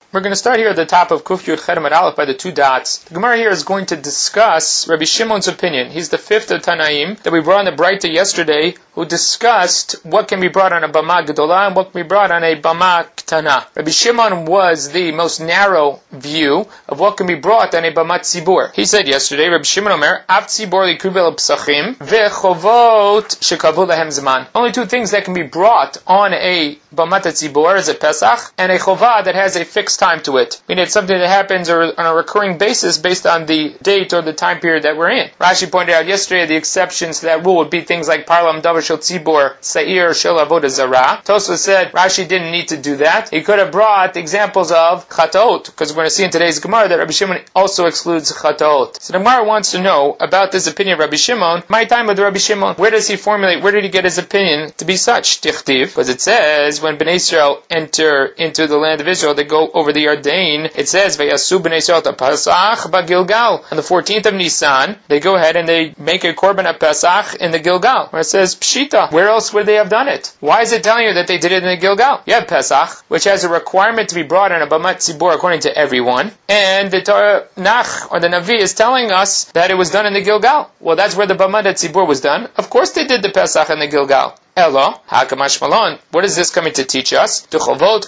We're going to start here at the top of Kuf Yud Chet Amud Aleph by the two dots. The Gemara here is going to discuss Rabbi Shimon's opinion. He's the fifth of Tanaim that we brought on the Breita yesterday, who discussed what can be brought on a Bama Gedolah and what can be brought on a Bama Ktana. Rabbi Shimon was the most narrow view of what can be brought on a Bama Tzibur. He said yesterday, Rabbi Shimon Omer, Av Tzibur likubel psachim vechovot shekavu lahem zman. Only two things that can be brought on a Bama Tzibur is a Pesach and a Chovah that has a fixed time to it. Meaning it's something that happens on a recurring basis based on the date or the time period that we're in. Rashi pointed out yesterday the exceptions to that rule would be things like Parlam Davar Shel Tzibur, Sa'ir Shel Avodah Zarah. Tosfos said Rashi didn't need to do that. He could have brought examples of Chataot, because we're going to see in today's Gemara that Rabbi Shimon also excludes Chataot. So the Gemara wants to know about this opinion of Rabbi Shimon. My time with Rabbi Shimon, where does he formulate, where did he get his opinion to be such? Tichtiv, because it says when Bnei Israel enter into the land of Israel, they go over the Yarden. It says Vayasu Bnei Israel ta Pesach ba-Gilgal. On the 14th of Nisan, they go ahead and they make a korban at Pesach in the Gilgal. Where it says Pshita. Where else would they have done it? Why is it telling you that they did it in the Gilgal? You have Pesach, which has a requirement to be brought on a Bamat Tzibur according to everyone, and the Torah Nach or the Navi is telling us that it was done in the Gilgal. Well, that's where the Bamat Tzibur was done. Of course, they did the Pesach in the Gilgal. Elo, hakamash malon. What is this coming to teach us? The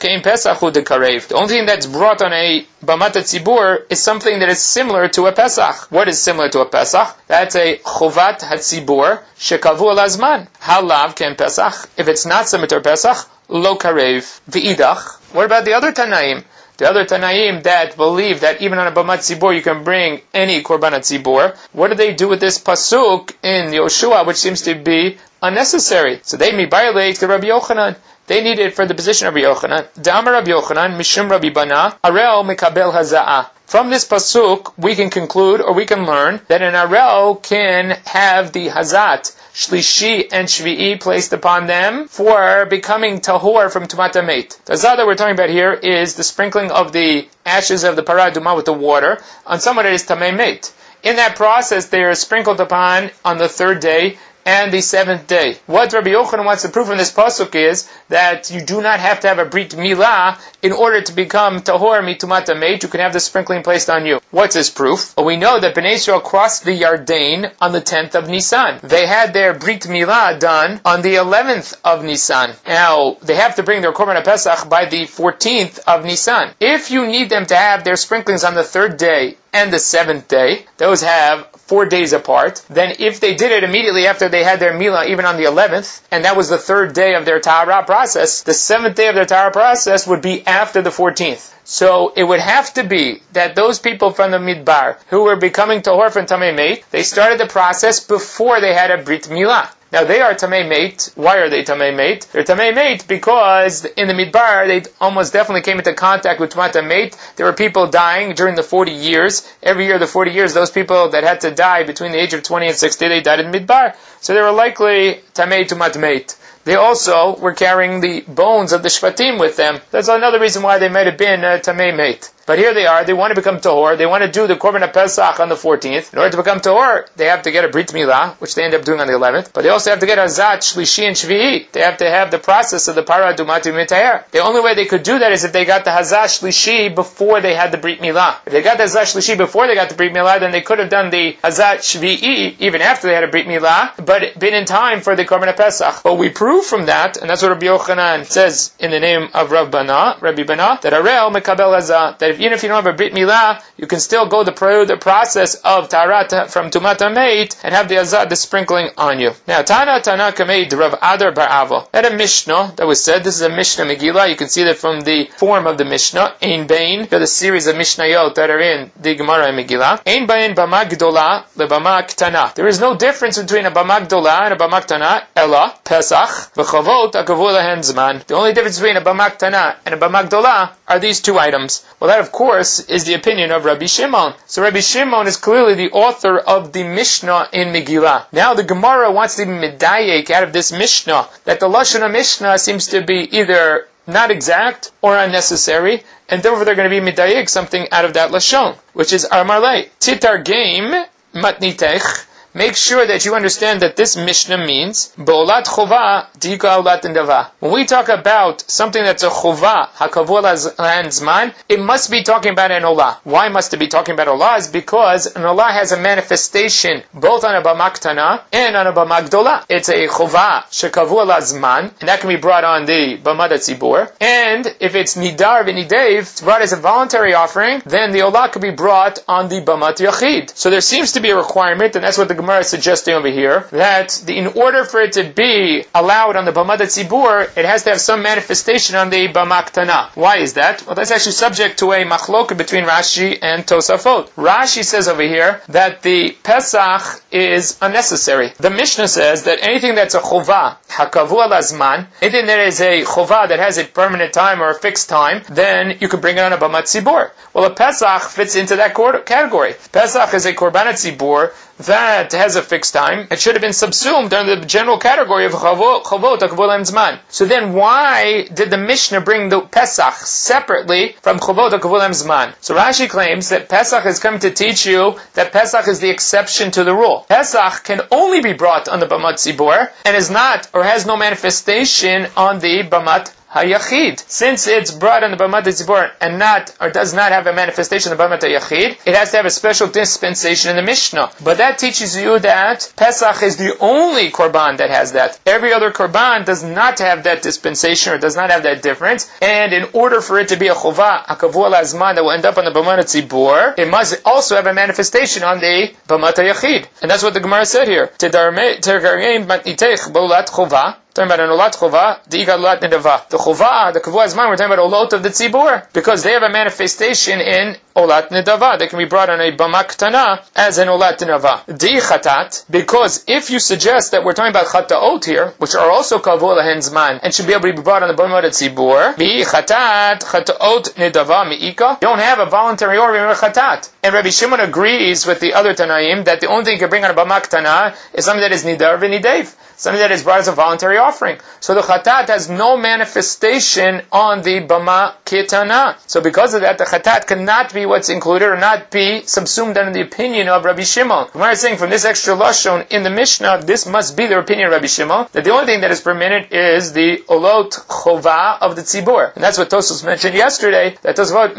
only thing that's brought on a Bamat Tzibur is something that is similar to a Pesach. What is similar to a Pesach? That's a Chovat HaTzibur shekavu alazman. Halav ken Pesach. If it's not similar to a Pesach, lo karev. V'idach. What about the other Tanaim? The other Tanaim that believe that even on a Bamat Tzibur you can bring any Korban Tzibur. What do they do with this pasuk in Yoshua, which seems to be unnecessary? So they violate the Rabbi Yochanan. They need it for the position of Rabbi Yochanan. Da'amar Rabbi Yochanan, Mishum Rabbi Bana, Arel Mekabel Haza'ah. From this pasuk, we can conclude, or we can learn, that an Arel can have the Hazat, Shlishi and Shvi'i placed upon them for becoming tahor from Tumat HaMeit. The Hazat that we're talking about here is the sprinkling of the ashes of the Parah Adumah with the water on someone that is Tamei Meit. In that process, they are sprinkled upon on the third day and the seventh day. What Rabbi Yochanan wants to prove from this pasuk is that you do not have to have a brit milah in order to become tahor mitumat hameit. You can have the sprinkling placed on you. What's his proof? Well, we know that Bnei Israel crossed the Yarden on the 10th of Nisan. They had their brit milah done on the 11th of Nisan. Now, they have to bring their korban pesach by the 14th of Nisan. If you need them to have their sprinklings on the third day and the seventh day, those have 4 days apart. Then if they did it immediately after they had their milah, even on the 11th, and that was the third day of their tahara process, the seventh day of their tahara process would be after the 14th. So it would have to be that those people from the Midbar who were becoming tahor from Tamei Meit, they started the process before they had a Brit Milah. Now they are Tamei Meit. Why are they Tamei Meit? They're Tamei Meit because in the Midbar they almost definitely came into contact with Tumat HaMeit. There were people dying during the 40 years. Every year, the 40 years, those people that had to die between the age of 20 and 60, they died in the Midbar. So they were likely Tamei Tumat HaMeit. They also were carrying the bones of the Shvatim with them. That's another reason why they might have been Tamei Meit. But here they are, they want to become Tahor, they want to do the Korban Pesach on the 14th. In order to become Tahor, they have to get a Brit Milah, which they end up doing on the 11th. But they also have to get Hazat, Shlishi, and Shvi'i. They have to have the process of the Parah Adumah to Mitayar. The only way they could do that is if they got the Hazat Shlishi before they had the Brit Milah. If they got the Hazat Shlishi before they got the Brit Milah, then they could have done the Hazat Shvi'i even after they had a Brit Milah, but been in time for the Korban Pesach. But we prove from that, and that's what Rabbi Yochanan says in the name of Rabbi Bana, that Arel Mekabel Hazat, that even if you don't have a Brit Milah, you can still go the process of Taharat from Tumat HaMeit and have the Hazat, the sprinkling on you. Now, Tana Kameid Rav Adar Bar Avo. At a Mishnah that was said, this is a Mishnah Megillah, you can see that from the form of the Mishnah, Ein Bain, the series of Mishnayot that are in the Gemara and Megillah, Ein Bain Bama Gdolah le Bama Ktana. There is no difference between a Bama Gdolah and a Bama Ktana, Ella, Pesach, V'chavot akavu lahen zman. The only difference between a Bama Ktana and a Bama Gdolah are these two items. Well, that of course is the opinion of Rabbi Shimon. So Rabbi Shimon is clearly the author of the Mishnah in Megillah. Now the Gemara wants to be medayek out of this Mishnah that the Lashon of Mishnah seems to be either not exact or unnecessary, and therefore they're going to be medayek something out of that Lashon, which is Armarle. Titar game matnitech make sure that you understand that this Mishnah means Be'olat Chova Dika Olat Nidava. When we talk about something that's a Chova, HaKavua Lahan Zman, it must be talking about an Olah. Why must it be talking about Olah? Is because an Olah has a manifestation both on a Bama Ktana and on a Bama Gdola. It's a Chova Shekavua Lazman, and that can be brought on the Bama Tzibur. And if it's Nidar v'Nidev, it's brought as a voluntary offering, then the Olah could be brought on the Bamat Yachid. So there seems to be a requirement, and that's what the Gemara is suggesting over here, that in order for it to be allowed on the Bamat Tzibur, it has to have some manifestation on the Bama Ktana. Why is that? Well, that's actually subject to a machloka between Rashi and Tosafot. Rashi says over here that the Pesach is unnecessary. The Mishnah says that anything that's a Chova, HaKavua Lazman, anything that is a Chova that has a permanent time or a fixed time, then you could bring it on a Bamat Tzibur. Well, a Pesach fits into that category. Pesach is a Korban Tzibur that has a fixed time. It should have been subsumed under the general category of Chavot HaKavua Zman. So then why did the Mishnah bring the Pesach separately from Chavot HaKavua Zman? So Rashi claims that Pesach is coming to teach you that Pesach is the exception to the rule. Pesach can only be brought on the Bamat Tzibur and is not or has no manifestation on the Bamat HaYachid. Since it's brought on the Bamat Tzibur and not, or does not have a manifestation on the Bamat HaYachid, it has to have a special dispensation in the Mishnah. But that teaches you that Pesach is the only Korban that has that. Every other Korban does not have that dispensation or does not have that difference. And in order for it to be a Chova, a Kavua Lazman that will end up on the Bamat Tzibur, it must also have a manifestation on the Bamat HaYachid. And that's what the Gemara said here. Talking about an Olat Chova, the Olat Nidava. The Chova, the Kavua Zman, we're talking about Olot of the Tzibur, because they have a manifestation in Olat Nidava. They can be brought on a Bama Ktana as an Olat Nidava. Di Chatat, because if you suggest that we're talking about Chataot here, which are also Kavua Lahan Zman, and should be able to be brought on the Bama Tzibur, Bi Chatat, Chataot Nidava Mi'ika, you don't have a voluntary or Chatat. And Rabbi Shimon agrees with the other Tanaim that the only thing you can bring on a Bama Ktana is something that is Nidar v'Nidev, something that is brought as a voluntary offering. So the Chatat has no manifestation on the Bama Ketana. So because of that, the Chatat cannot be what's included or not be subsumed under the opinion of Rabbi Shimon. Gemara is saying from this extra lashon in the Mishnah, this must be the opinion of Rabbi Shimon, that the only thing that is permitted is the Olot Chova of the Tzibur. And that's what Tosfos mentioned yesterday, that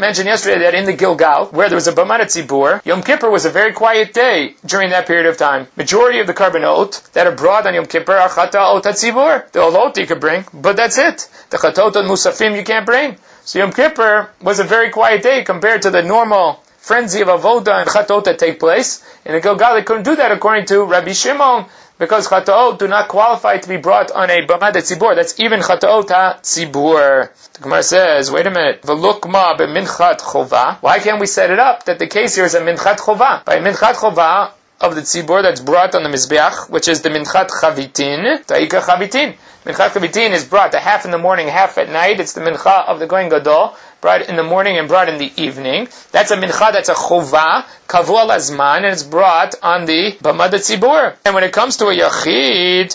in the Gilgal, where there was a Bama Tzibur, Yom Kippur was a very quiet day during that period of time. Majority of the Karbanot that are brought on Yom Kippur are Chataot HaTzibur. The Olot you could bring, but that's it. The Chataot Musafim you can't bring. So Yom Kippur was a very quiet day compared to the normal frenzy of Avoda and Chataot that take place. In the Gilgal, they couldn't do that according to Rabbi Shimon, because Chataot do not qualify to be brought on a Bama Tzibur. That's even Chataot HaTzibur. The Gemara says, wait a minute, V'lukma b'minchat chova. Why can't we set it up that the case here is a minchat chova? By minchat chova of the tzibur that's brought on the mizbeach, which is the minchat chavitin, ta'ika chavitin. Minchat chavitin is brought a half in the morning, half at night. It's the mincha of the Kohen Gadol, brought in the morning and brought in the evening. That's a mincha, that's a chova, kavua lazman, and it's brought on the Bama Tzibur. And when it comes to a yachid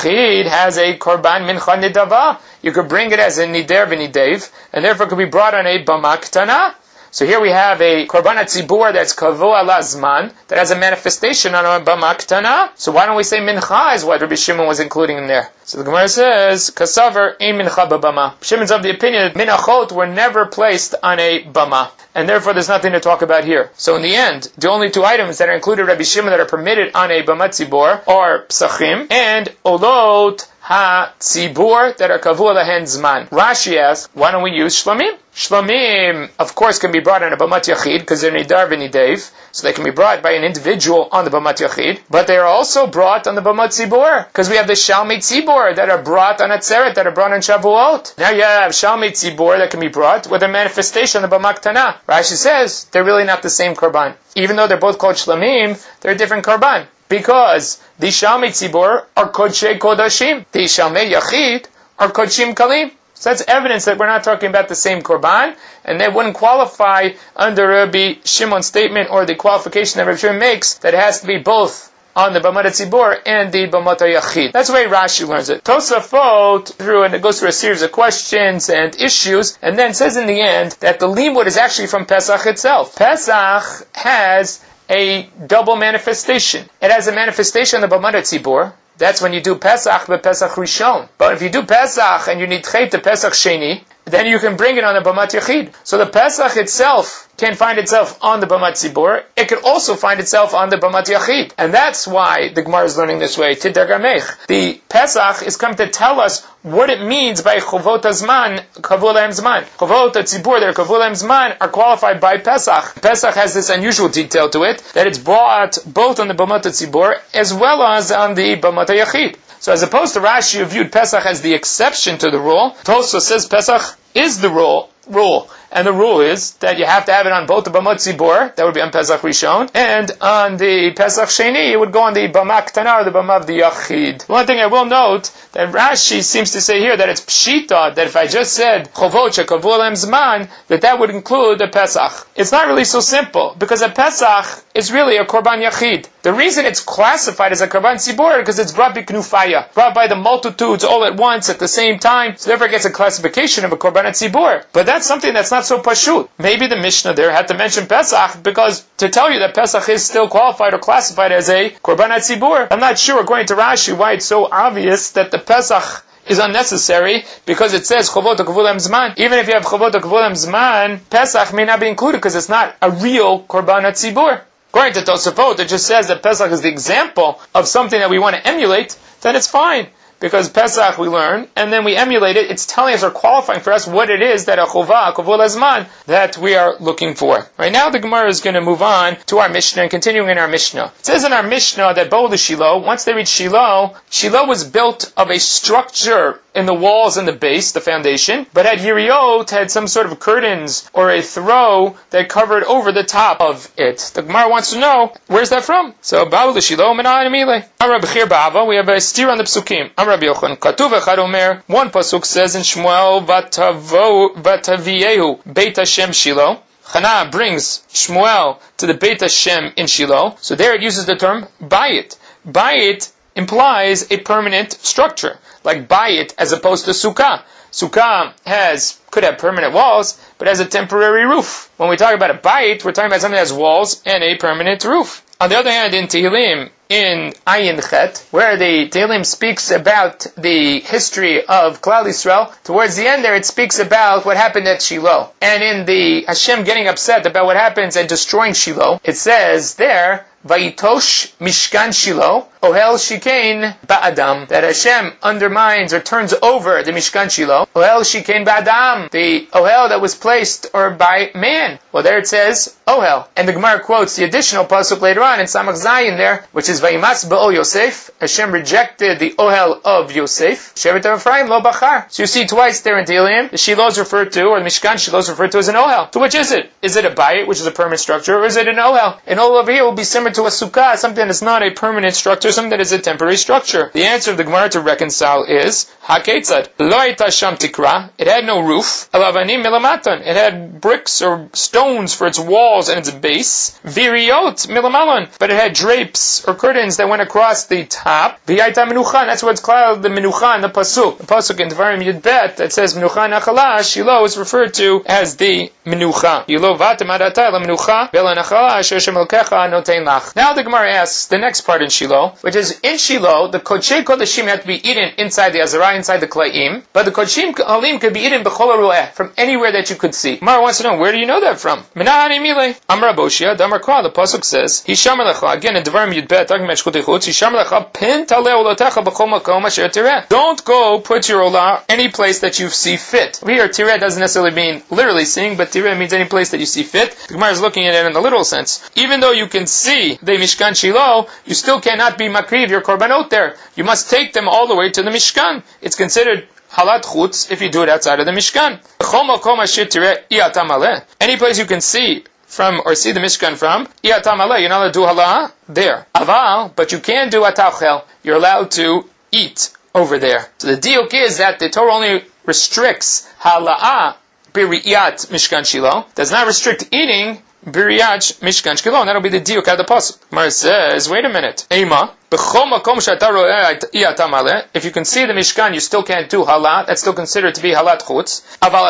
has a korban mincha nidava. You could bring it as a nider v'nidev, and therefore it could be brought on a Bama Ktana. So here we have a Korban HaTzibur that's Kavua Lazman, that has a manifestation on a Bama Ktana. So why don't we say Mincha is what Rabbi Shimon was including in there? So the Gemara says, Kasaver ein Mincha b'Bama. Shimon's of the opinion that Minachot were never placed on a Bama, and therefore there's nothing to talk about here. So in the end, the only two items that are included Rabbi Shimon that are permitted on a Bama Tzibur are Psachim and Olot HaTzibur that are Kavua Lahan Zman. Rashi asks, why don't we use Shlamim? Shlamim, of course, can be brought on a Bamat Yachid because they're Nidar v'Nidev, so they can be brought by an individual on the Bamat Yachid, but they are also brought on the Bamat Tzibur because we have the Shalmei Tzibur that are brought on Atzeret, that are brought on Shavuot. Now you have Shalmei Tzibur that can be brought with a manifestation on the Bama Ktana. Rashi says they're really not the same Korban. Even though they're both called Shlamim, they're a different Korban. Because the Shalmei Tzibur are Kodshei Kodashim. The Shalmei Yachid are Kodshim Kalim. So that's evidence that we're not talking about the same Korban, and they wouldn't qualify under Rabbi Shimon's statement or the qualification that Rabbi Shimon makes that it has to be both on the Bama Tzibur and the Bama Yachid. That's the way Rashi learns it. Tosafot goes through a series of questions and issues, and then says in the end that the limud is actually from Pesach itself. Pesach has a double manifestation. It has a manifestation of the Bamad Tzibor. That's when you do Pesach, but Pesach Rishon. But if you do Pesach and you need Chet to Pesach Sheni, then you can bring it on the Bamat Yachid. So the Pesach itself can find itself on the Bamat Tzibor. It can also find itself on the Bamat Yachid. And that's why the Gemara is learning this way. Tidar Gamech. The Pesach is come to tell us what it means by Chovot HaZman, Kavul Lahem Zman. Chovot HaTzibor, their Kavul Lahem Zman, are qualified by Pesach. Pesach has this unusual detail to it, that it's brought both on the Bamat Tzibor as well as on the Bamat Yachid. So as opposed to Rashi, who viewed Pesach as the exception to the rule, Tosfos says Pesach is the rule. And the rule is that you have to have it on both the Bamot Tzibor, that would be on Pesach Rishon, and on the Pesach Sheni, it would go on the Bama Ktana or the Bama of the Yachid. One thing I will note, that Rashi seems to say here that it's Pshita, that if I just said Chovot Shekavul Lahem Zman, that would include the Pesach. It's not really so simple, because a Pesach is really a Korban Yachid. The reason it's classified as a Korban Tzibor is because it's brought by Knufaya, brought by the multitudes all at once at the same time, so therefore it gets a classification of a Korban Tzibor. But that's something that's not so pashut. Maybe the Mishnah there had to mention Pesach because to tell you that Pesach is still qualified or classified as a Korban Tzibor, I'm not sure, according to Rashi, why it's so obvious that the Pesach is unnecessary because it says Chovot HaKavul Lahem Zman. Even if you have Chovot HaKavul Lahem Zman, Pesach may not be included because it's not a real Korban Tzibor. According to Tosafot, it just says that Pesach is the example of something that we want to emulate, then it's fine. Because Pesach we learn, and then we emulate it, it's telling us or qualifying for us what it is that a Chovah, Kavul HaZman, that we are looking for. Right now the Gemara is going to move on to our Mishnah and continuing in our Mishnah. It says in our Mishnah that Bo'el Shiloh, once they reached Shiloh, Shiloh was built of a structure in the walls and the base, the foundation, but had Yiriot, had some sort of curtains or a throw that covered over the top of it. The Gemara wants to know, where's that from? So, Bo'el Shiloh, Menah and Amile. Amar Bechir Ba'ava, we have a steer on the Psukim. Rabbi Yochanan, Katuv Echad Omer, one pasuk says in Shmuel, Vataviehu, Beit Hashem Shiloh. Chana brings Shmuel to the Beit Hashem in Shiloh. So there it uses the term Bayit. Bayit implies a permanent structure, like Bayit as opposed to Sukkah. Sukkah could have permanent walls, but has a temporary roof. When we talk about a Bayit, we're talking about something that has walls and a permanent roof. On the other hand, in Tehillim, in Ayin Chet, where the Tehillim speaks about the history of Klal Yisrael, towards the end there it speaks about what happened at Shiloh. And in the Hashem getting upset about what happens and destroying Shiloh, it says there, Vayitosh Mishkan Shiloh, Ohel Shikein Ba'adam, that Hashem undermines or turns over the Mishkan Shiloh, Ohel Shikein Ba'adam, the Ohel that was placed or by man. Well, there it says Ohel. And the Gemara quotes the additional pasuk later on in Samach Zayin there, which is Vayimas Ba'ol Yosef. Hashem rejected the Ohel of Yosef. Shevet Ephraim Lo Bachar. So you see twice there in Tehillim, the Shiloh is referred to, or the Mishkan Shiloh is referred to as an Ohel. So which is it? Is it a bayit, which is a permanent structure, or is it an Ohel? An Ohel over here will be similar to a sukkah, something that is not a permanent structure, something that is a temporary structure. The answer of the Gemara to reconcile is Haketzad. Lo hayta sham tikra. It had no roof. Alavanim milamatan. It had bricks or stones for its walls and its base. Viriot milamalan. But it had drapes or curtains that went across the top. V'yayta menucha. That's what's called the menucha in the pasuk. The pasuk in Devarim Yud Bet that says menucha nachala. Shiloh is referred to as the menucha. Yilo vatem adata la menucha vela nachala asher Hashem Elokecha notein lach. Now the Gemara asks the next part in Shiloh, which is in Shiloh, the Kodshei Kodashim have to be eaten inside the Azarah, inside the Klaim, but the Kodshim Halim could be eaten b'chol harueh, from anywhere that you could see. Gemara wants to know, where do you know that from? Menahani Mile. Amar Boshia, Damar Kwa, the pasuk says, Hishamar lecha, again in Devarim Yud Bet, talking about Shkutei Chutz, Hishamar lecha, pin taleh olotecha b'chol makom asher tireh. Don't go put your olah any place that you see fit. Here, tireh doesn't necessarily mean literally seeing, but tireh means any place that you see fit. The Gemara is looking at it in the literal sense. Even though you can see the Mishkan Shiloh, you still cannot be makriv your korbanot there. You must take them all the way to the Mishkan. It's considered halat chutz if you do it outside of the Mishkan. Any place you can see from or see the Mishkan from, you're not allowed to do halah there. Aval, but you can do atachel. You're allowed to eat over there. So the diuk is that the Torah only restricts hala'ah biriyat Mishkan Shiloh, does not restrict eating Biriyach Mishkan Shiloh, and that'll be the diuk of the pasuk. Mar says, wait a minute. Ema, If you can see the Mishkan, you still can't do halat. That's still considered to be halat chutz.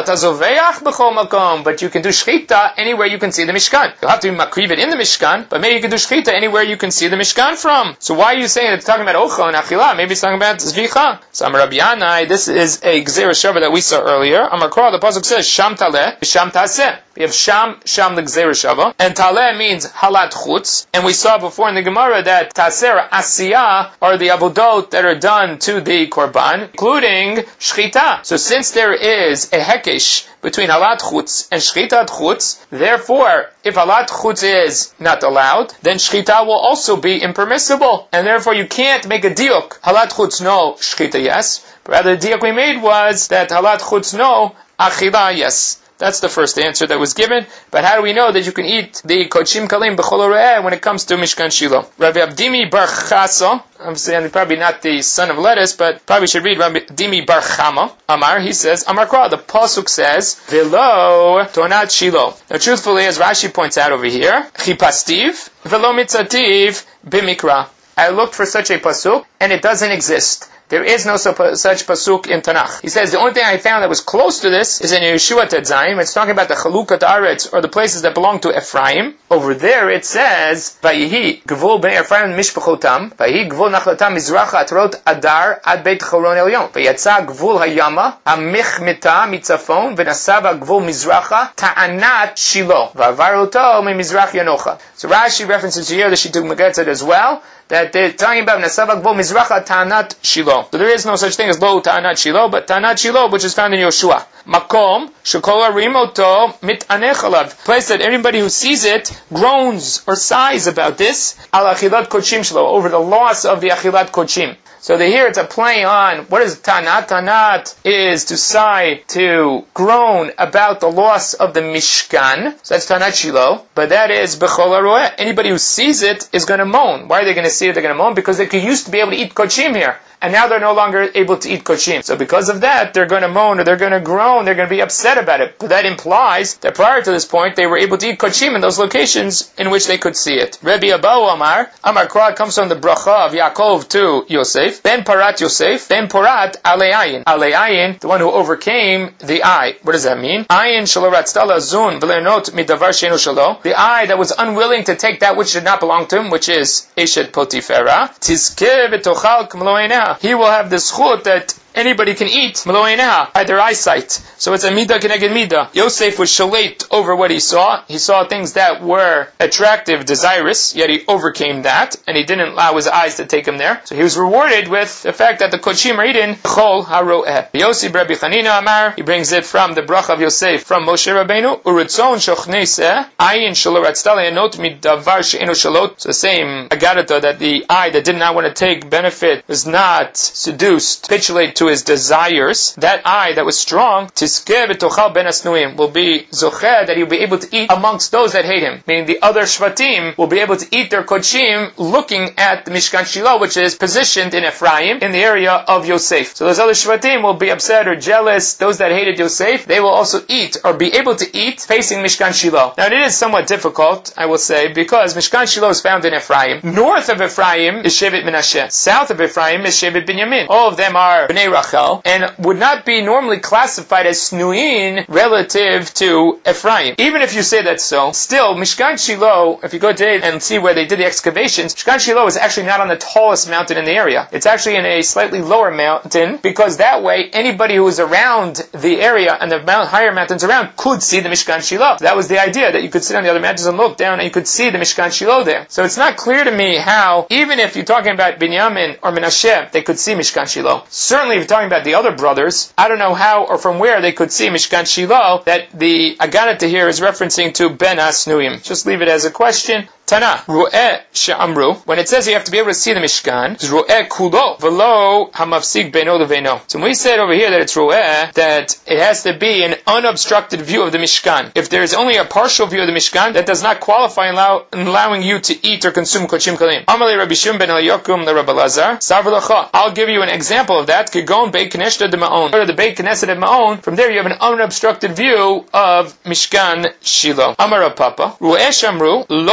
But you can do shchita anywhere you can see the Mishkan. You'll have to be makriv it in the Mishkan, but maybe you can do shchita anywhere you can see the Mishkan from. So why are you saying it's talking about ochel and achila? Maybe it's talking about zvicha. So Amar Rabbi Yanai, this is a gzera shava that we saw earlier. Amar Kora, the pasuk says sham taleh, sham taseh. We have sham the gzera shava, and taleh means halat chutz. And we saw before in the Gemara that taser asiyah are the avodot that are done to the korban, including shchita. So since there is a hekesh between halat chutz and shchitat chutz, therefore, if halat chutz is not allowed, then shchita will also be impermissible, and therefore you can't make a diuk. Halat chutz no, shchita yes. But rather the diuk we made was that halat chutz no, achila yes. That's the first answer that was given. But how do we know that you can eat the kochim kalim b'chol oreh when it comes to Mishkan Shiloh? Rabbi Abdimi Bar Chasa, I'm saying probably not the son of lettuce, but probably should read Rabbi Abdimi Bar Chama. Amar, he says, Amar Kra, the pasuk says, Velo tonat Shiloh. Now truthfully, as Rashi points out over here, Chipastiv, Velo mitzativ b'mikra. I looked for such a pasuk, and it doesn't exist. There is no such pasuk in Tanakh. He says the only thing I found that was close to this is in Yeshua Tetzayim. It's talking about the Chalukat Aretz, or the places that belong to Ephraim. Over there it says, Vayihi Gvul ben Ephraim mishpachotam, Vayihi Gvul nachlatam mizracha atrot adar ad beit Choron elyon, Vayatza Gvul hayama hamichmita mitzafon, Venasava Gvul mizracha ta'anat Shiloh, Vavaroto mimizrach Yanocha. So Rashi references here the Shittuk Megetzet as well, that they're talking about Nasava Gvul mizracha ta'anat Shiloh. So there is no such thing as Lo Ta'anat Shiloh, but Ta'anat Shiloh, which is found in Yoshua. Makom, Shekol Rimoto, Mit'anech alav. Place that anybody who sees it groans or sighs about this, Al Achilat Kochim Shiloh, over the loss of the Achilat Kochim. So here it's a play on, what is Tanat? Tanat is to sigh, to groan about the loss of the Mishkan. So that's Tanat Shiloh. But that is Bechol HaRoeh. Anybody who sees it is going to moan. Why are they going to see it? They're going to moan because they used to be able to eat Kochim here. And now they're no longer able to eat kochim. So because of that, they're going to moan, or they're going to groan, they're going to be upset about it. But that implies that prior to this point, they were able to eat kochim in those locations in which they could see it. Rabbi Abahu Amar Kra comes from the bracha of Yaakov to Yosef. Ben Parat Yosef, Ben Parat Aleayin. Aleayin, the one who overcame the eye. What does that mean? Ayin shaloratztala zun v'le'not midavar she'enu shalo. The eye that was unwilling to take that which did not belong to him, which is Eshet Potifera. Tizkeh v'tochal k'mlo'einah. He will have the zchut that anybody can eat by their eyesight. So it's a midah keneged midah. Yosef was shalait over what he saw. He saw things that were attractive, desirous, yet he overcame that, and he didn't allow his eyes to take him there. So he was rewarded with the fact that the kochim are eaten chol haroeh. Yosef Rabbi Chanina Amar, he brings it from the bracha of Yosef from Moshe Rabbeinu. Uretzon shochnese ayin shaloratztale enot midavar she'enu shalot. So the same agadata that the eye that did not want to take benefit was not seduced, capitulate to his desires. That eye that was strong, tiskeh v'tochal ben asnuim, will be zocher, that he'll be able to eat amongst those that hate him. Meaning the other shvatim will be able to eat their kochim looking at the Mishkan Shiloh, which is positioned in Ephraim, in the area of Yosef. So those other shvatim will be upset or jealous. Those that hated Yosef, they will also eat or be able to eat facing Mishkan Shiloh. Now it is somewhat difficult, I will say, because Mishkan Shiloh is found in Ephraim. North of Ephraim is Shevet Menashe. South of Ephraim is Shevet Binyamin. All of them are Bnei Rachel, and would not be normally classified as snuin relative to Ephraim. Even if you say that's so, still, Mishkan Shiloh, if you go today and see where they did the excavations, Mishkan Shiloh is actually not on the tallest mountain in the area. It's actually in a slightly lower mountain, because that way, anybody who is around the area and the higher mountains around could see the Mishkan Shiloh. That was the idea, that you could sit on the other mountains and look down and you could see the Mishkan Shiloh there. So it's not clear to me how, even if you're talking about Binyamin or Menashe, they could see Mishkan Shiloh. Certainly if you're talking about the other brothers, I don't know how or from where they could see Mishkan Shiloh, that the Agadata here is referencing to Ben Asnuim. Just leave it as a question. Tana, Ru'eh she'amru, when it says you have to be able to see the Mishkan, it's Ru'eh kulo, v'lo hamafsik beino leveino. So when we said over here that it's Ru'eh, that it has to be an unobstructed view of the Mishkan. If there is only a partial view of the Mishkan, that does not qualify in allowing you to eat or consume kochim kalim. Amalei Rabbi Shimon ben Eliyakim le Rabbi Lazar, Savalacha. I'll give you an example of that. Kegon Beit Knesset de Ma'on. Go to the Beit Knesset of Ma'on. From there you have an unobstructed view of Mishkan Shiloh. Amar Rav Papa, Ru'eh shamru, lo Ru'eh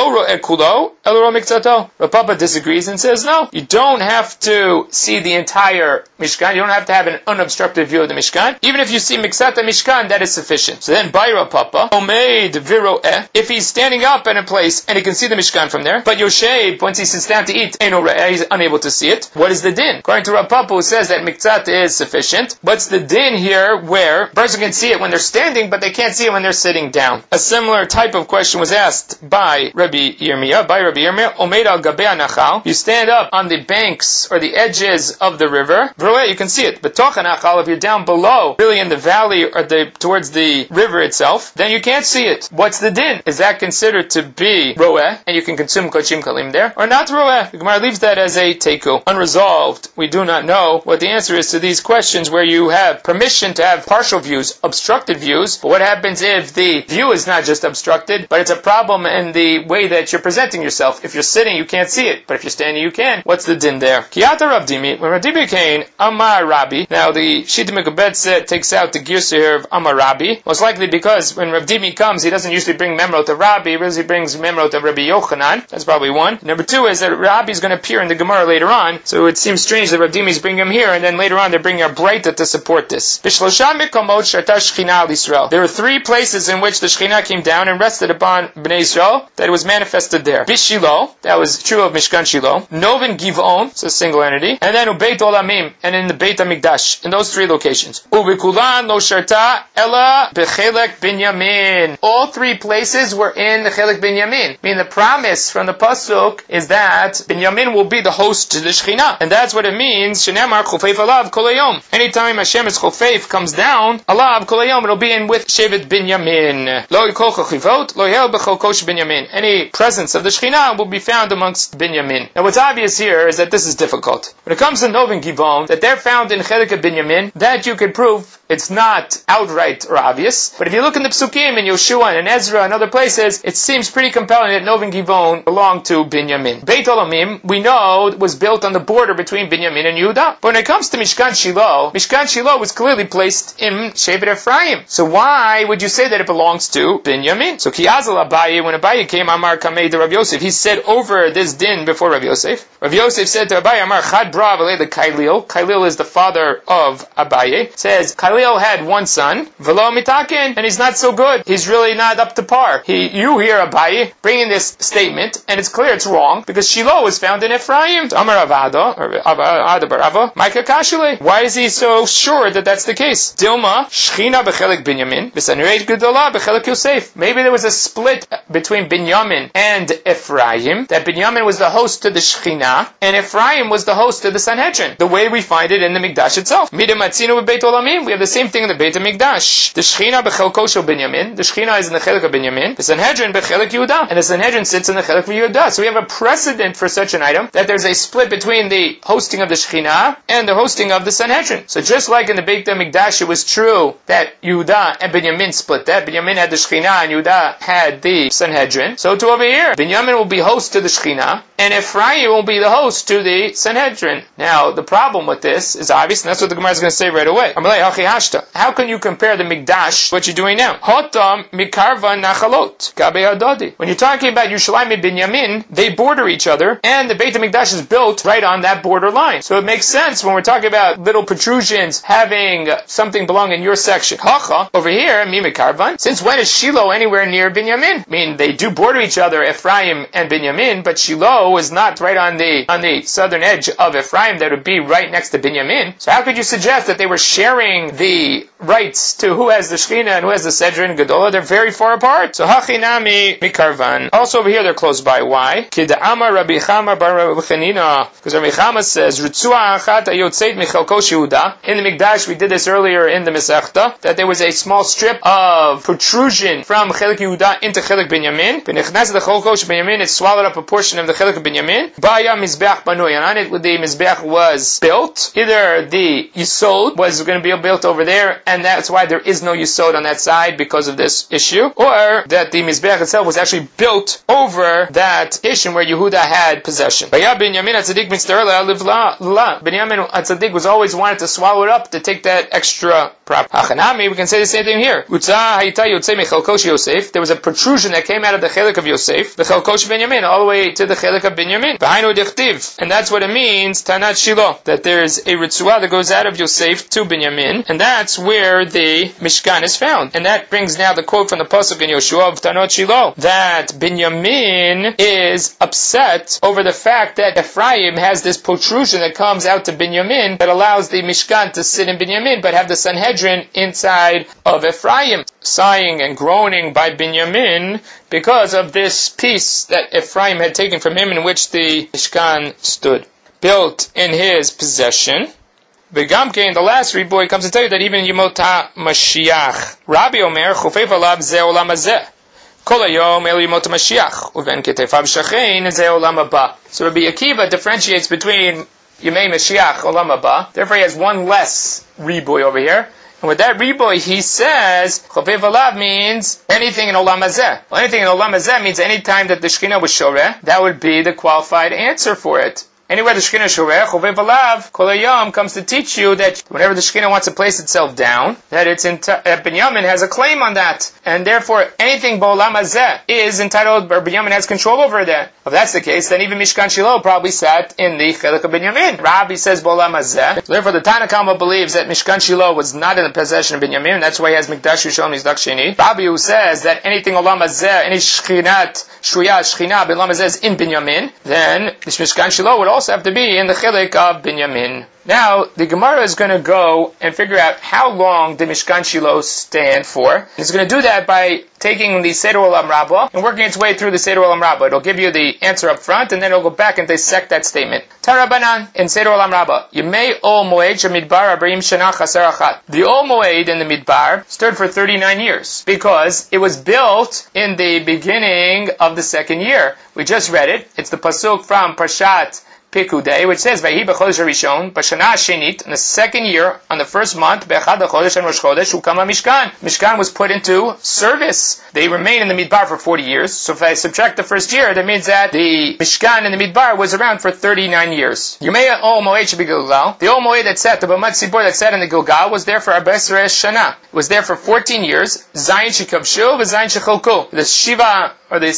bekulo elro mikzato. Rav Papa disagrees and says, no, you don't have to see the entire Mishkan. You don't have to have an unobstructed view of the Mishkan. Even if you see Miksata Mishkan, that is sufficient. So then, by Rav Papa, Omeid Viro'eh, if he's standing up in a place and he can see the Mishkan from there, but Yosheib, once he sits down to eat, Eino Re'eh, he's unable to see it. What is the din? According to Rav Papa, who says that Miksata is sufficient, what's the din here where a person can see it when they're standing, but they can't see it when they're sitting down? A similar type of question was asked by Rabbi Yirmiyah. Omeid al Gabei Nachal, you stand up on the banks or the edges of the river, you can see it. But Nachal, if you're down below, really in the valley or towards the river itself, then you can't see it. What's the din? Is that considered to be roeh, and you can consume kochim kalim there, or not roeh? The Gemara leaves that as a teiku, unresolved. We do not know what the answer is to these questions where you have permission to have partial views, obstructed views, but what happens if the view is not just obstructed, but it's a problem in the way that you're presenting yourself? If you're sitting, you can't see it, but if you're standing, you can. What's the din there? Kiyata Rav Dimi, when Rav Dimi came, Amar Rabbi. Now the Shita Mikubet takes out the Girsa here of Amar Rabbi, most likely because when Rav Dimi comes, he doesn't usually bring Memrot of Rabbi, he usually brings Memrot of Rabbi Yochanan. That's probably one. Number two is that Rabbi is going to appear in the Gemara later on, so it seems strange that Rav Dimi is bringing him here, and then later on they're bringing a Breita to support this. There were three places in which the Shekhinah came down and rested upon Bnei Yisrael, that it was manifested there. Bishilo, that was true of Mishkan Shiloh. Novin Giv'on, it's a single entity, and then Ubeit Olamim, and in the Beit HaMikdash, in those three locations. Ubikulan lo sharta ela bechelek binyamin. All three places were in the Chelek Binyamin. Meaning the promise from the Pasuk is that Binyamin will be the host to the Shekhinah. And that's what it means, Shenemar Chofeif Alav Kol Hayom. Anytime Hashem's Chofeif comes down, Alav Kol Hayom, it'll be in with Shevet Binyamin. Lo yikol chachivot, lo yel b'chol kosh Binyamin. Any presence of the Shekhinah will be found amongst Binyamin. Now what's obvious here is that this is difficult. When it comes to Novin Givon, that they're found in Chelek Binyamin, that you could prove it's not outright or obvious. But if you look in the Psukim, in Yoshua and in Ezra and other places, it seems pretty compelling that Novin Givon belonged to Binyamin. Beit Olamim, we know, was built on the border between Binyamin and Yehuda. But when it comes to Mishkan Shiloh was clearly placed in Shevet Ephraim. So why would you say that it belongs to Binyamin? So Kiyazal Abaye, when Abaye came, Amar Kamei to Rav Yosef, he said over this din before Rav Yosef. Rav Yosef said to Abaye, Amar Chad Bra V'le Kailil. Kailil is the father of Abaye. Says, Kailil had one son, V'lo Mitakin, and he's not so good. He's really not up to par. You hear Abaye bringing this statement, and it's clear it's wrong, because Shiloh was found in Ephraim. Amar Avada, or Avada Barava, Maika Kashile. Why is he so sure that that's the case? Dilma, Shechina B'chelek Binyamin, V'sanireit Gedolah B'chelek Yosef. Maybe there was a split between Binyamin and Ephraim, that Binyamin was the host to the Shechina, and Ephraim was the host to the Sanhedrin, the way we find it in the Mikdash itself. Midem Atzinu B'Beit Olamim, we have the same thing in the Beit HaMikdash. The Shechina B'chelko Shel Binyamin, the Shechina is in the Chelek of Binyamin, the Sanhedrin B'chelek Yehuda, and the Sanhedrin sits in the Chelek of Yehuda. So we have a precedent for such an item, that there's a split between the hosting of the Shechina and the hosting of the Sanhedrin. So just like in the Beit HaMikdash, it was true that Yehuda and Binyamin split that. Binyamin had the Shechina and Yehuda had the Sanhedrin. So to over here, Binyamin will be host to the Shechina, and Ephraim will be the host to the Sanhedrin. Now, the problem with this is obvious, and that's what the Gemara is going to say right away. How can you compare the Mikdash to what you're doing now? Hotam mikarva nachalot gabe hadadi. When you're talking about Yerushalayim and Binyamin, they border each other, and the Beit HaMikdash is built right on that border line. So it makes sense when we're talking about little protrusions having something belong in your section. Hacha, over here, mi mikarvan. Since when is Shiloh anywhere near Binyamin? I mean, they do border each other, Ephraim and Binyamin, but Shiloh is not right on the southern edge of Ephraim. That would be right next to Binyamin. So how could you suggest that they were sharing the rights to who has the Shechina and who has the Sedrin Gedolah? They're very far apart. So hachinami mikarvan. Also over here they're close by. Why? Kid'amar Rabbi Chama bar Rabbi Chanina. Because Rabbi Chama says, Ritzua achat ayotzeit michalko Yehuda. In the Mikdash, we did this earlier in the Masechta, that there was a small strip of protrusion from Chelek Yehuda into Chelek Binyamin. B'nechnas the Cholko Binyamin, it swallowed up a portion of the Chelek of Binyamin. Ba'ya Mizbeach Banui, and on it the Mizbeach was built. Either the Yisod was going to be built over there, and that's why there is no Yisod on that side because of this issue, or that the Mizbeach itself was actually built over that issue where Yehuda had possession. Binyamin HaTzadik was always wanted to swallow it up, to take that extra property. We can say the same thing here. There was a protrusion that came out of the chelik of Yosef, the Chelkosh Binyamin, all the way to the chelik of Binyamin. And that's what it means, Tanat Shiloh, that there's a ritzua that goes out of Yosef to Binyamin, and that's where the Mishkan is found. And that brings now the quote from the Pasuk in Yoshua of Tanot Shiloh, that Binyamin is upset over the fact that Ephraim has this protrusion that comes out to Binyamin that allows the Mishkan to sit in Binyamin, but have the Sanhedrin inside of Ephraim, sighing and groaning by Binyamin because of this piece that Ephraim had taken from him, in which the Mishkan stood, built in his possession. Begamke, in the last riboy, comes to tell you that even Yemot HaMashiach, Rabbi Omer, Chufeif Alav Ze Olam Hazeh. Kol Hayom El Yemot HaMashiach, Uven Ketefav Shachein Ze Olam Haba. So Rabbi Akiva differentiates between Yemei Mashiach, Olam Haba. Therefore he has one less riboy over here. And with that riboy, he says, Chofev Alav means anything in Olam Hazeh. Well, anything in Olam Hazeh means any time that the Shekhinah was Shoreh, that would be the qualified answer for it. Anywhere the Shekhinah Shoreh, Chofev Alav, Kol Hayom comes to teach you that whenever the Shekhinah wants to place itself down, that Binyamin has a claim on that. And therefore, anything B'Olam Hazeh is entitled, or Binyamin has control over that. If that's the case, then even Mishkan Shiloh probably sat in the Chelik of Binyamin. Rabbi says B'Olam Hazeh. So therefore, the Tanna Kama believes that Mishkan Shiloh was not in the possession of Binyamin, and that's why he has Mikdash Rishon Mizdak Sheni. Rabbi who says that anything Olam Hazeh, any Shechinat, Shechina, B'Olam Hazeh is in Binyamin, then this Mishkan Shiloh would also have to be in the Chelik of Binyamin. Now, the Gemara is going to go and figure out how long the Mishkan Shiloh stand for. It's going to do that by taking the Seder Olam Rabbah and working its way through the Seder Olam Rabbah. It'll give you the answer up front, and then it'll go back and dissect that statement. Tarabanan in Seder Olam Rabbah. Yemei Ol Moed Shemidbar Arba'im Shana Chaser Achat. The Ol Moed in the Midbar stood for 39 years because it was built in the beginning of the second year. We just read it. It's the pasuk from Parshat Pikudei, which says, Vayhi b'chodesh harishon, b'shana hashenit, in the second year, on the first month, be'echad ha'chodesh and Rosh Chodesh, hukama Mishkan. Mishkan was put into service. They remained in the Midbar for 40 years. So if I subtract the first year, that means that the Mishkan in the Midbar was around for 39 years. Yemei Ol Moed Shebigilgal, the Ol Moed that sat, the B'mat Tzibor that sat in the Gilgal, was there for Arba'esrei Shana. It was there for 14 years. Zayin shekavshu, v'zayin shechalku. The Sheva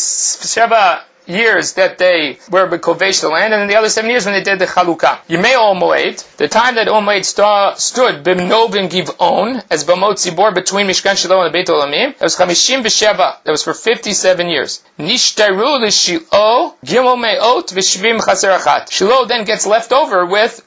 years that they were bekovesh the land, and then the other 7 years when they did the chalukah. Yemei Ol Moed, the time that Ol Moed stood b'Nov and Giv'on, as B'mot Tzibor, between Mishkan Shiloh and the Beit Olamim, that was 57, that was for 57 years. Nishtaru l'Shilo, Gimel Me'ot v'Shvim Chaser Achat. Shiloh then gets left over with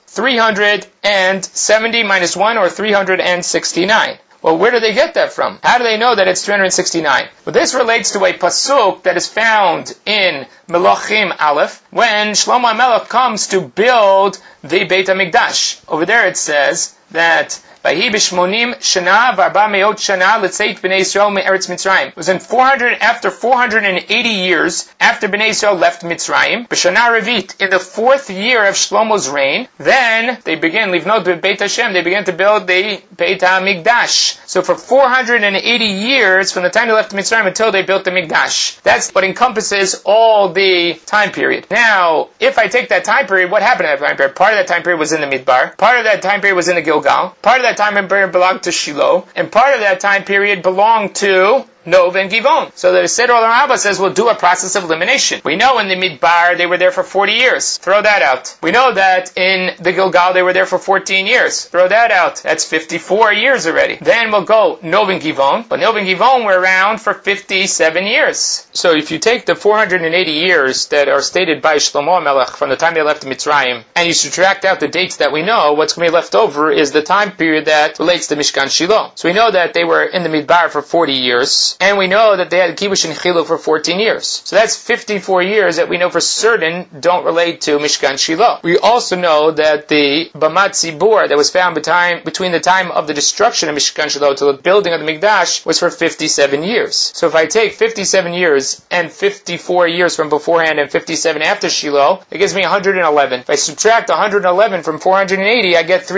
370 minus 1, or 369. Well, where do they get that from? How do they know that it's 369? Well, this relates to a pasuk that is found in Melachim Aleph, when Shlomo HaMelech comes to build the Beit HaMikdash. Over there it says that Vayhi b'shmonim shana v'arba me'ot shana l'tzeit b'nei Yisrael me'eretz Mitzrayim. It was in after 480 years after Bnei Yisrael left Mitzrayim, b'shana revit, in the 4th year of Shlomo's reign, then they began livnot b'Beit Hashem. They began to build the Beit HaMikdash. So for 480 years, from the time they left Mitzrayim until they built the Mikdash. That's what encompasses all the time period. Now, if I take that time period, what happened in that time period? Part of that time period was in the Midbar. Part of that time period was in the Gilgal. Part of that time period belonged to Shiloh. And part of that time period belonged to Nov and Givon. So the Seder Olam Rabbah says we'll do a process of elimination. We know in the Midbar they were there for 40 years. Throw that out. We know that in the Gilgal they were there for 14 years. Throw that out. That's 54 years already. Then we'll go Nov and Givon. But Nov and Givon were around for 57 years. So if you take the 480 years that are stated by Shlomo HaMelech from the time they left Mitzrayim, and you subtract out the dates that we know, what's going to be left over is the time period that relates to Mishkan Shiloh. So we know that they were in the Midbar for 40 years. years. And we know that they had Kibush and Chiluk for 14 years. So that's 54 years that we know for certain don't relate to Mishkan Shiloh. We also know that the Bamat Zibur that was found between the time of the destruction of Mishkan Shiloh to the building of the Mikdash was for 57 years. So if I take 57 years and 54 years from beforehand and 57 after Shiloh, it gives me 111. If I subtract 111 from 480, I get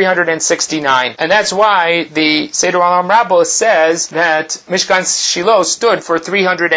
369. And that's why the Seder Olam Rabbah says that Mishkan Shiloh stood for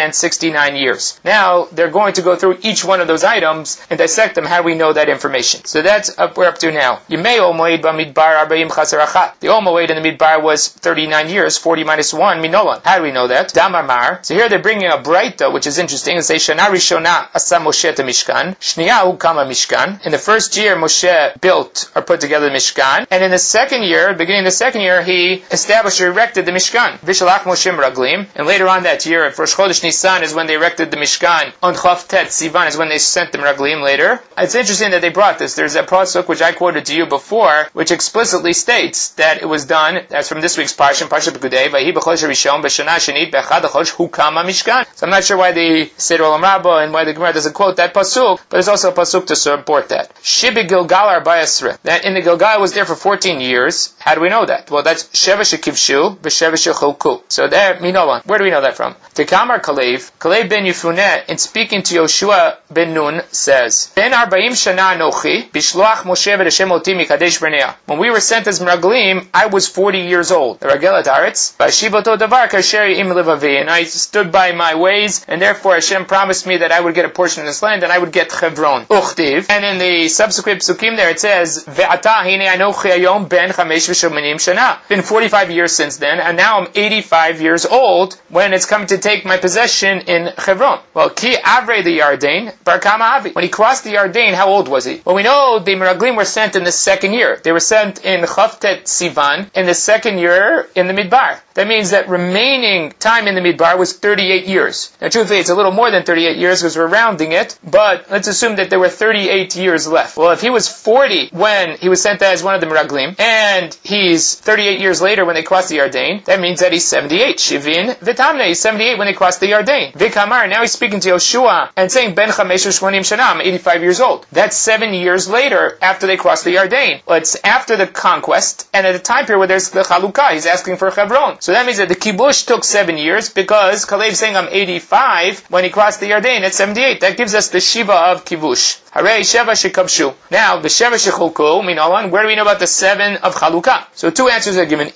369 years. Now, they're going to go through each one of those items and dissect them. How do we know that information? So that's we're up to now. Yimei Ol Moed Bamidbar 40 Chasar Achat. The Ol Moed in the Midbar was 39 years, 40 minus 1, Minolan. How do we know that? Damar Mar. So here they're bringing a Braita, which is interesting, and say, Shana Rishona Asa Moshe to Mishkan, Shniyahu Kama Mishkan. In the first year, Moshe built or put together the Mishkan, and in the second year, beginning of the second year, he established or erected the Mishkan. Vishalach Moshe Meraglim, and later on that year, at Rosh Chodesh Nisan is when they erected the Mishkan. On Chav Tet Sivan is when they sent the Meraglim later. It's interesting that they brought this. There's a pasuk which I quoted to you before, which explicitly states that it was done, that's from this week's Parsha Pekudei, Vahi b'chodesh harishon b'shana shenit b'echad hachodesh hukama Mishkan. So I'm not sure why the Seder Olam Rabbah and why the Gemara doesn't quote that pasuk, but there's also a pasuk to support that. Shibi Gilgal Arba'ah Esrei. That in the Gilgal was there for 14 years. How do we know that? Well, that's Sheva Shekivshu b'Sheva Shechulku. So there, Minolan. Where do we know that from? Tekamar Kalev ben Yefuneh, in speaking to Yoshua ben Nun, says, Ben 40 shana anochi bishloach Moshe v'Hashem oti mikadesh b'nei. When we were sent as Meraglim, I was 40 years old. The Ragelat Aretz, v'ashivoto davar kasher im levavi, and I stood by my ways, and therefore Hashem promised me that I would get a portion of this land, and I would get Hebron. Uchtiv, and in the subsequent psukim there it says, Ve'ata hine anochi hayom ben 85 shana. Been 45 years since then, and now I'm 85 years old when it's come to take my possession in Hebron. Well, ki avrei the Yarden, bar kama avi. When he crossed the Yarden, how old was he? Well, we know the Meraglim were sent in the second year. They were sent in Chavtet Sivan in the second year in the Midbar. That means that remaining time in the Midbar was 38 years. Now, truthfully, it's a little more than 38 years because we're rounding it, but let's assume that there were 38 years left. Well, if he was 40 when he was sent as one of the Meraglim, and he's 38 years later when they crossed the Yarden, that means that he's 78. Shivin v'tamne, he's 78 when they crossed the Yarden. Vikamar, now he's speaking to Yoshua and saying, Ben 85 shana, I'm 85 years old. That's 7 years later after they crossed the Yarden. Well, it's after the conquest, and at the time period where there's the Chalukah, he's asking for Hebron. So that means that the Kibush took 7 years, because Kalev's saying I'm 85 when he crossed the Yarden at 78. That gives us the Shiva of Kibush. Harei Sheva Shekabshu. Now, the Sheva Shechulku, Minolan, where do we know about the 7 of Chalukah? So two answers are given.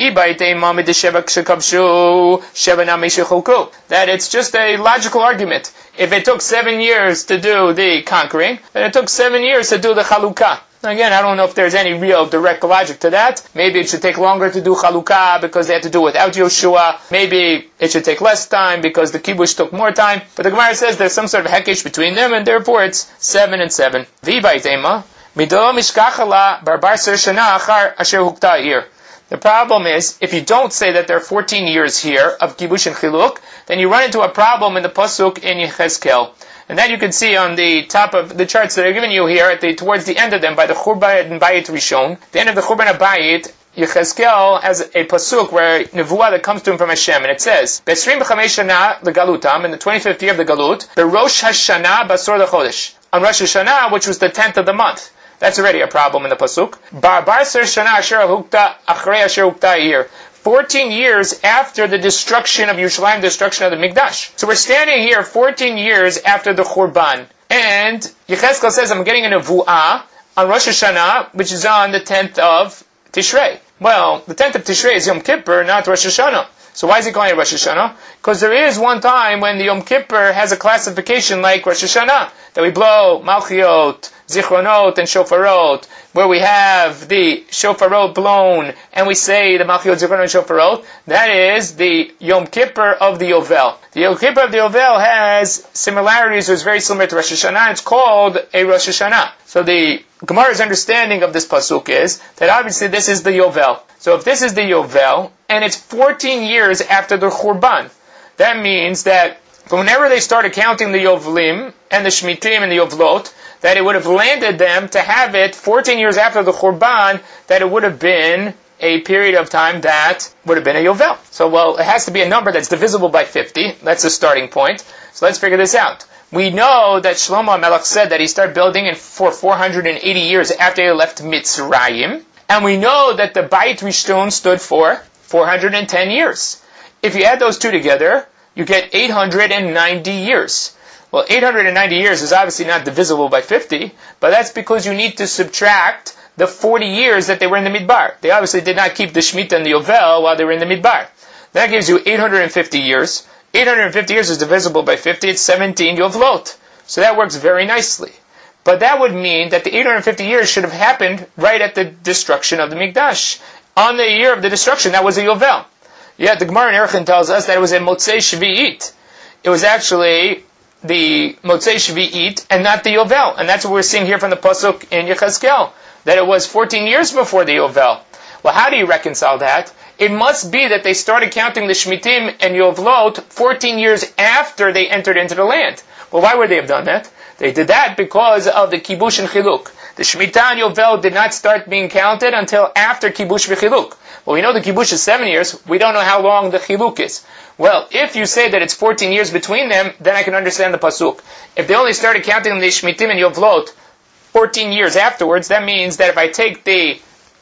That it's just a logical argument. If it took 7 years to do the conquering, then it took 7 years to do the Chalukah. Again, I don't know if there's any real direct logic to that. Maybe it should take longer to do Chalukah because they had to do it without Yoshua. Maybe it should take less time because the Kibush took more time. But the Gemara says there's some sort of hekesh between them, and therefore it's 7 and 7. The problem is, if you don't say that there are 14 years here of Kibush and Chiluk, then you run into a problem in the Pasuk in Yechezkel. And that you can see on the top of the charts that are given you here, towards the end of them, by the Churban and Bayit Rishon. The end of the Churban and Bayit, Yechezkel has a pasuk where nevuah that comes to him from Hashem, and it says, "B'esrim b'chamesh shana legalutam," in the 25th year of the Galut, "B'rosh Hashana basor lechodesh," on Rosh Hashanah, which was the 10th of the month. That's already a problem in the pasuk. Bar ser shana asher hukta achrei asher hukta here. 14 years after the destruction of Yerushalayim, destruction of the Mikdash. So we're standing here 14 years after the Churban. And Yechezkel says, I'm getting a nevuah on Rosh Hashanah, which is on the 10th of Tishrei. Well, the 10th of Tishrei is Yom Kippur, not Rosh Hashanah. So why is he calling it Rosh Hashanah? Because there is one time when the Yom Kippur has a classification like Rosh Hashanah, that we blow Malchiot, Zichronot, and Shofarot, where we have the Shofarot blown, and we say the Malchiot, Zichronot, and Shofarot. That is the Yom Kippur of the Yovel. The Yom Kippur of the Yovel has similarities, or is very similar to Rosh Hashanah. It's called a Rosh Hashanah. So the Gemara's understanding of this pasuk is that obviously this is the Yovel. So if this is the Yovel, and it's 14 years after the Churban, that means that whenever they started counting the Yovlim and the Shmitim and the Yovlot, that it would have landed them to have it 14 years after the Churban, that it would have been a period of time that would have been a Yovel. So, well, it has to be a number that's divisible by 50. That's the starting point. So let's figure this out. We know that Shlomo HaMelech said that he started building for 480 years after he left Mitzrayim. And we know that the Beit Rishon stood for 410 years. If you add those two together, you get 890 years. Well, 890 years is obviously not divisible by 50, but that's because you need to subtract the 40 years that they were in the Midbar. They obviously did not keep the Shemitah and the Yovel while they were in the Midbar. That gives you 850 years. 850 years is divisible by 50, it's 17 Yovlot. So that works very nicely. But that would mean that the 850 years should have happened right at the destruction of the Mikdash. On the year of the destruction, that was a Yovel. Yeah, the Gemara in Erchin tells us that it was a Motzei Shvi'it. It was actually the Motzei Shvi'it and not the Yovel. And that's what we're seeing here from the Pasuk in Yechezkel, that it was 14 years before the Yovel. Well, how do you reconcile that? It must be that they started counting the Shmitim and Yovlot 14 years after they entered into the land. Well, why would they have done that? They did that because of the Kibush and Chiluk. The Shemitah and Yovel did not start being counted until after Kibush and Chiluk. Well, we know the Kibush is 7 years. We don't know how long the Chiluk is. Well, if you say that it's 14 years between them, then I can understand the Pasuk. If they only started counting the Shmitim and Yovlot 14 years afterwards, that means that if I take the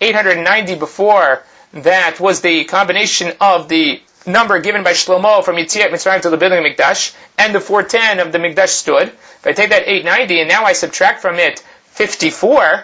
890 before, that was the combination of the number given by Shlomo from Yetziat Mitzrayim to the building of Mikdash, and the 410 of the Mikdash stood. If I take that 890 and now I subtract from it 54,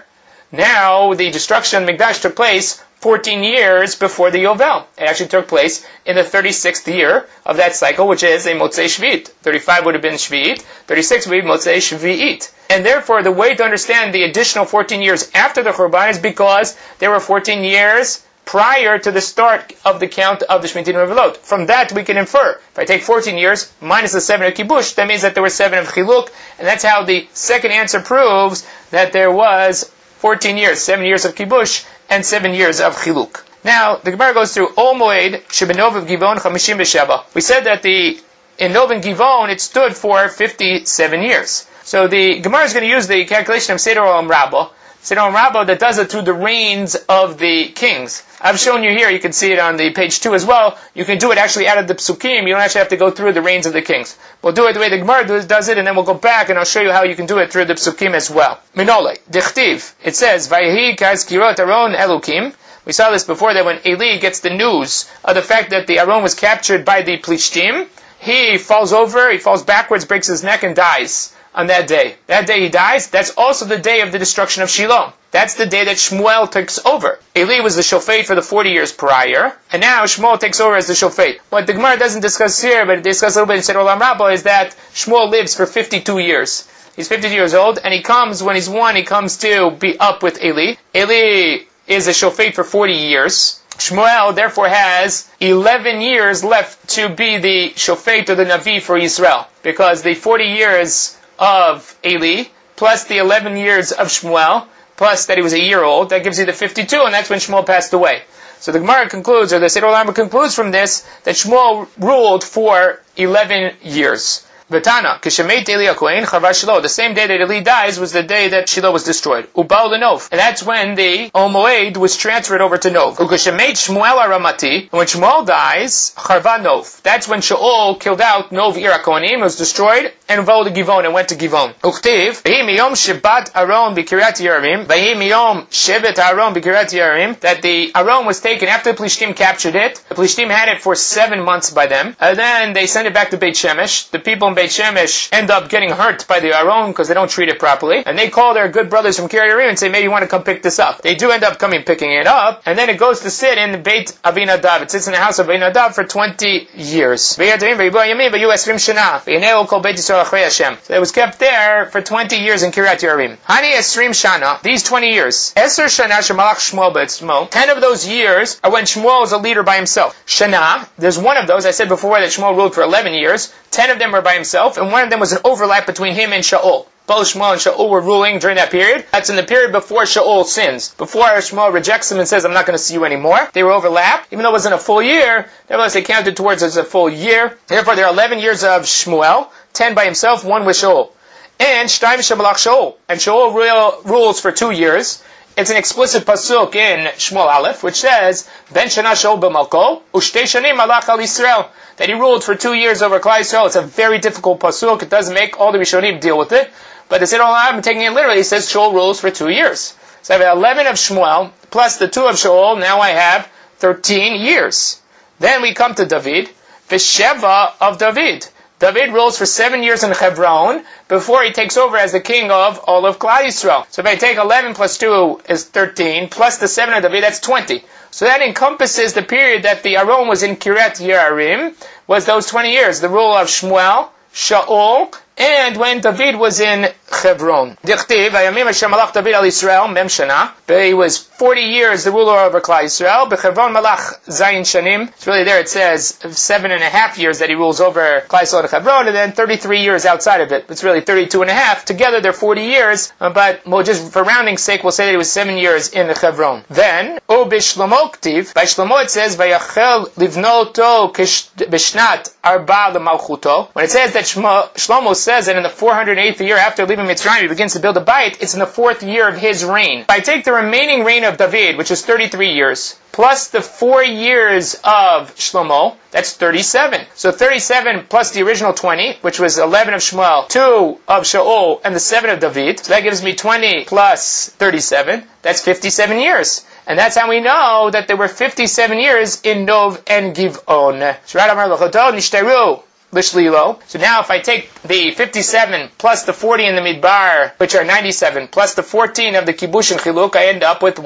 now the destruction of Mikdash took place 14 years before the Yovel. It actually took place in the 36th year of that cycle, which is a Motzei Shvi'it. 35 would have been Shvi'it, 36 would be Motzei Shvi'it. And therefore, the way to understand the additional 14 years after the Churban is because there were 14 years prior to the start of the count of the Shmitim and Yovelot. From that, we can infer. If I take 14 years minus the 7 of Kibush, that means that there were 7 of Chiluk, and that's how the second answer proves that there was 14 years, 7 years of Kibush, and 7 years of Chiluk. Now, the Gemara goes through Ol Moed Shebenov of Givon 57. We said that in Nov and Givon, it stood for 57 years. So the Gemara is going to use the calculation of Seder Olam Rabbah. Seder Olam Rabbah that does it through the reigns of the kings. I've shown you here, you can see it on the page 2 as well. You can do it actually out of the Psukim. You don't actually have to go through the reigns of the kings. We'll do it the way the Gemara does it, and then we'll go back and I'll show you how you can do it through the Psukim as well. Minole, Dichtiv. It says, Vayhi kaz kirot Aron Elukim. We saw this before, that when Eli gets the news of the fact that the Aron was captured by the Plishtim, he falls over, he falls backwards, breaks his neck, and dies on that day. That day he dies. That's also the day of the destruction of Shiloh. That's the day that Shmuel takes over. Eli was the shofet for the 40 years prior, and now Shmuel takes over as the shofet. What the Gemara doesn't discuss here, but it discusses a little bit in Seder Olam Rabbah, is that Shmuel lives for 52 years. He's 52 years old, and he comes, when he's 1, he comes to be up with Eli. Eli is a shofet for 40 years. Shmuel, therefore, has 11 years left to be the shofet or the Navi for Israel. Because the 40 years of Eli, plus the 11 years of Shmuel, plus that he was a year old, that gives you the 52, and that's when Shmuel passed away. So the Gemara concludes, or the Seder Olam concludes from this, that Shmuel ruled for 11 years. V'tana, Kishemet Eli HaKohen Chava Shiloh. The same day that Eli dies was the day that Shiloh was destroyed. Ubal Nov. And that's when the Ol Moed was transferred over to Nov. Ukishemet Shmuel HaRamati. And when Shmuel dies, Charva Nov. That's when Shaul killed out Nov Ir HaKohanim, was destroyed, and Uval to Givon, and went to Givon. Uktiv, V'hi miyom shebat Aron b'Kiryat Yearim. V'hi miyom shevet Aron b'Kiryat Yearim. That the Aron was taken after the Plishtim captured it. The Plishtim had it for 7 months by them. And then they sent it back to Beit Shemesh. The people in Beit Shemesh end up getting hurt by the Aron because they don't treat it properly. And they call their good brothers from Kiryat Yearim and say, maybe you want to come pick this up. They do end up picking it up. And then it goes to sit in the Beit Avinadav. It sits in the house of Avinadav for 20 years. So it was kept there for 20 years in Kiryat Yearim. Hani Esrim Shana. These 20 years. Eser Shana Shemalach Shmuel Be'etzmo. 10 of those years are when Shmuel was a leader by himself. Shana. There's one of those. I said before that Shmuel ruled for 11 years. 10 of them were by himself, and one of them was an overlap between him and Shaul. Both Shmuel and Shaul were ruling during that period. That's in the period before Shaul sins. Before Shmuel rejects him and says, I'm not going to see you anymore. They were overlapped. Even though it wasn't a full year, nevertheless they counted towards as a full year. Therefore, there are 11 years of Shmuel, 10 by himself, 1 with Shaul. And Shtaim Shemalach Shaul. And Shaul rules for 2 years. It's an explicit pasuk in Shmuel Aleph, which says, Ben Shana Shaul b'Malko, Ushtei Shanim Malach al Yisrael, that he ruled for 2 years over Klal Yisrael. It's a very difficult pasuk. It doesn't make all the Rishonim deal with it. But as I'm taking it literally, it says Shaul rules for 2 years. So I have 11 of Shmuel, plus the 2 of Shaul, now I have 13 years. Then we come to David, Vesheva of David. David rules for 7 years in Hebron before he takes over as the king of all of Klal Yisrael. So if I take 11 plus 2 is 13, plus the 7 of David, that's 20. So that encompasses the period that the Aron was in Kiryat Yearim, was those 20 years, the rule of Shmuel, Shaul, and when David was in Hebron. Dichtiv, Vayamim Hashem Malach David al Yisrael, Mem Shana. He was 40 years the ruler over Klal Yisrael. Bechevron Malach Zayin Shanim. It's really there, it says 7.5 years that he rules over Klal Yisrael and Hebron, and then 33 years outside of it. It's really 32.5. Together they're 40 years, but we'll just for rounding's sake, we'll say that it was 7 years in the Hebron. Then, O Bishlomo Ktiv, by Shlomo it says, Vayachel Livnoto Bishnat Arba L'Malchuto. When it says that Shlomo says that in the 408th year after leaving Mitzrayim, he begins to build a bayit, it's in the 4th year of his reign. If I take the remaining reign of David, which is 33 years, plus the 4 years of Shlomo, that's 37. So 37 plus the original 20, which was 11 of Shmuel, 2 of Shaul, and the 7 of David. So that gives me 20 plus 37. That's 57 years. And that's how we know that there were 57 years in Nov and Giv'on. So now if I take the 57 plus the 40 in the Midbar, which are 97, plus the 14 of the Kibush and Chiluk, I end up with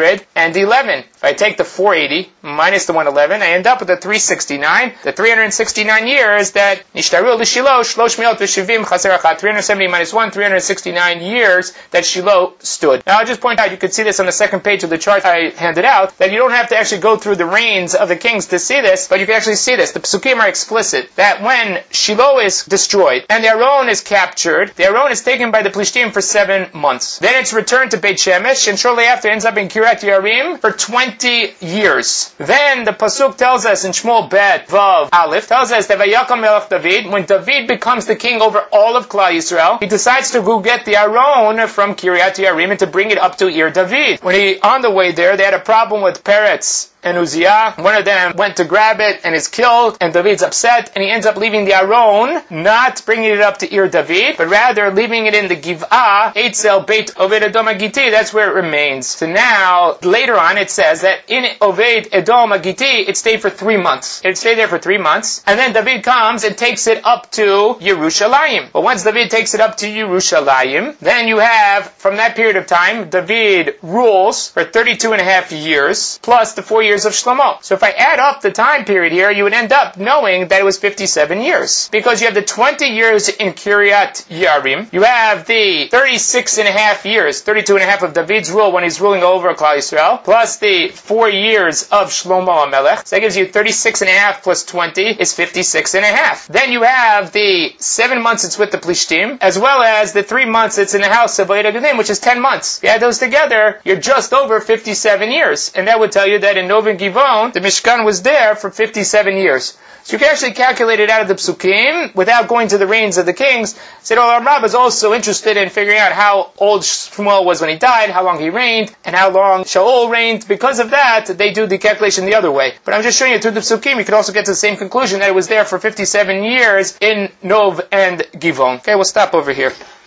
111. If I take the 480 minus the 111, I end up with the 369. The 369 years that Nishtaru l'Shilo, Shlosh Miot v'Shivim Chaser Achat, 370 minus 1, 369 years that Shiloh stood. Now I'll just point out, you could see this on the second page of the chart I handed out, that you don't have to actually go through the reigns of the kings to see this, but you can actually see this. The Pesukim are explicit, that when Shiloh is destroyed and the Aron is captured, the Aron is taken by the Plishtim for 7 months. Then it's returned to Beit Shemesh, and shortly after it ends up in Kiryat Yearim for 20 years. Then the Pasuk tells us in Shmuel Bet Vav Aleph, tells us that Vayakam Melech David, when David becomes the king over all of Klal Yisrael, he decides to go get the Aron from Kiryat Yearim and to bring it up to Ir David. When he, on the way there, they had a problem with Peretz and Uziah. One of them went to grab it and is killed, and David's upset, and he ends up leaving the Aron, not bringing it up to Ir David, but rather leaving it in the Giv'ah, Eitzel Beit Oved Edom Agiti. That's where it remains. So now, later on, it says that in Oved Edom Agiti, it stayed for 3 months. It stayed there for 3 months, and then David comes and takes it up to Yerushalayim. But once David takes it up to Yerushalayim, then you have, from that period of time, David rules for 32.5 years, plus the 4 years of Shlomo. So if I add up the time period here, you would end up knowing that it was 57 years. Because you have the 20 years in Kiryat Yearim, you have the 36.5 years, 32.5 of David's rule when he's ruling over Klal Yisrael, plus the 4 years of Shlomo HaMelech. So that gives you 36.5 plus 20 is 56.5. Then you have the 7 months it's with the Plishtim, as well as the 3 months it's in the house of Vayed Agadim, which is 10 months. If you add those together, you're just over 57 years. And that would tell you that in Nov and Givon, the Mishkan was there for 57 years. So you can actually calculate it out of the Psukim without going to the reigns of the kings. Said Olam Rab is also interested in figuring out how old Shmuel was when he died, how long he reigned, and how long Shaul reigned. Because of that, they do the calculation the other way. But I'm just showing you through the Psukim, you could also get to the same conclusion that it was there for 57 years in Nov and Givon. Okay, we'll stop over here.